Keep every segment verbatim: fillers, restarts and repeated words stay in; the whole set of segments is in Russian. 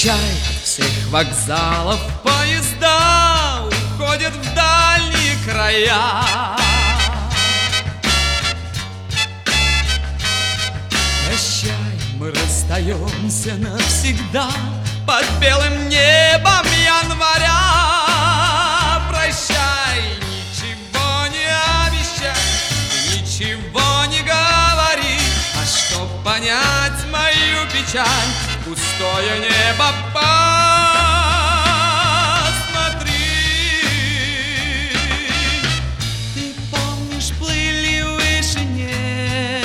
Прощай, от всех вокзалов поезда уходят в дальние края. Прощай, мы расстаемся навсегда под белым небом января. Прощай, ничего не обещай, ничего не говори, а чтоб понять мою печаль, пустое небо посмотри. Ты помнишь, плыли в вышине,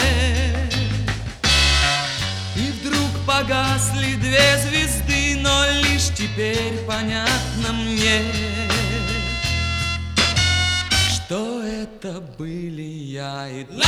и вдруг погасли две звезды, но лишь теперь понятно мне, что это были я и ты.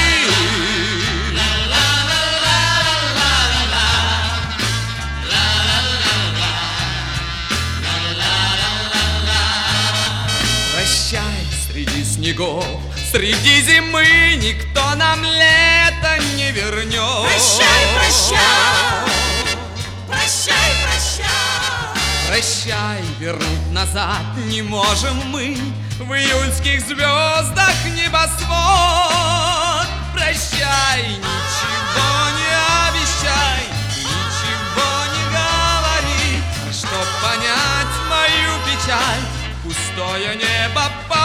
Прощай, среди снегов, среди зимы никто нам лето не вернет. Прощай, прощай, прощай, прощай. Прощай, вернуть назад не можем мы в июльских звездах небосвод. Прощай, ничего не обещай, ничего не говори, чтоб понять мою печаль, пустое небо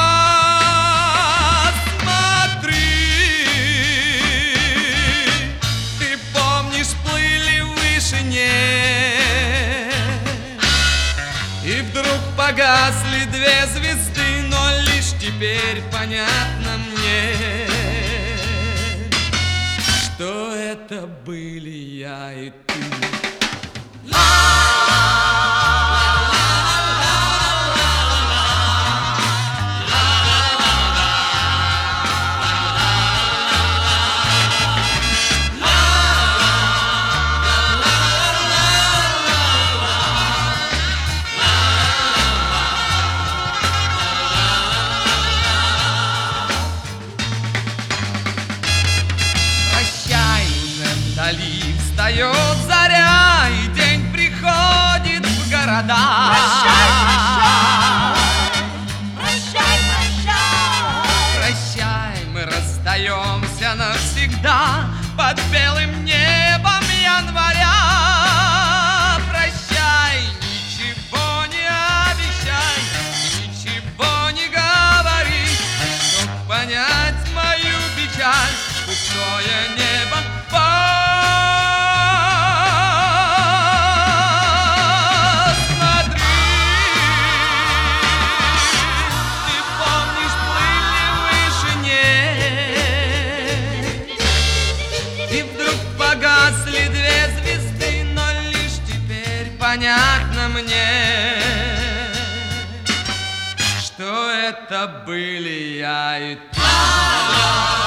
посмотри. Ты помнишь, плыли в вышине, и вдруг погасли две звезды, но лишь теперь понятно мне, что это были я и ты. Вдали встает заря, и день приходит в города. Прощай, прощай, прощай, прощай, мы расстаемся навсегда под белым небом января. Прощай, ничего не обещай, ничего не говори, чтоб понять мою печаль, пустое небо погасли две звезды, но лишь теперь понятно мне, что это были я и ты.